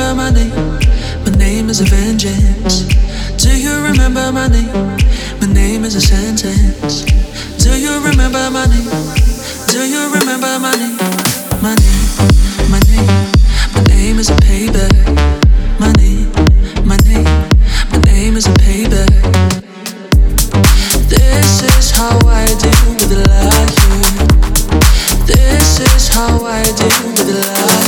remember my name? My name is a vengeance. Do you remember my name? My name is a sentence. Do you remember my name? Do you remember my name? My name, my name, my name is a payback. My name, my name, my name is a payback. This is how I deal with the lie. This is how I deal with the lie.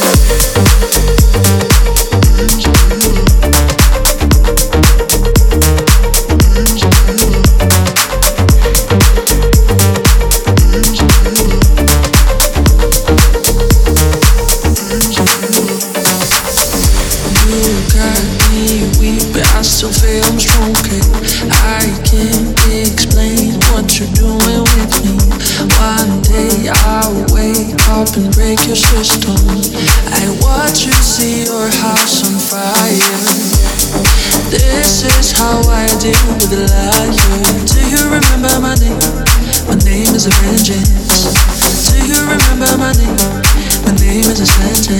Still feel I'm strong, okay? I can't explain what you're doing with me. One day I'll wake up and break your system. I watch you see your house on fire. This is how I deal with the liar. Do you remember my name? My name is a vengeance. Do you remember my name? My name is a sentence.